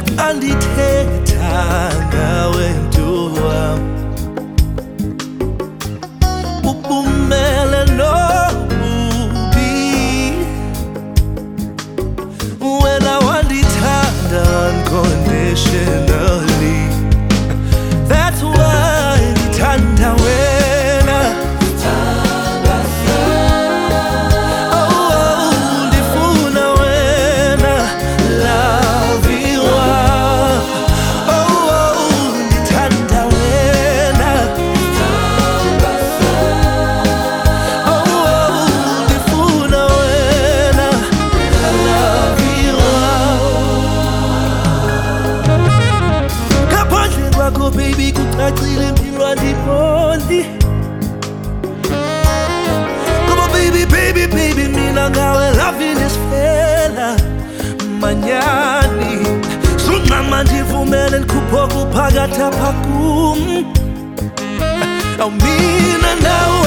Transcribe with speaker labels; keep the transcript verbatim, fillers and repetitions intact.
Speaker 1: andithetha ngawe ntuwa ubumele nobubi wena wandithanda unconditionally. That's why ndithanda wena. Oh, ndifuna wena laviwa. Oh, ndithanda wena. Oh, ndifuna wena laviwa. Ngaphandle kwakho baby kucacile impilo andiboni. Come on baby, baby, baby, mina ngawe loving is fela manyani. Sunqama ndivumele ndikhuphe okuphakatha apha kum. Awu mina nawe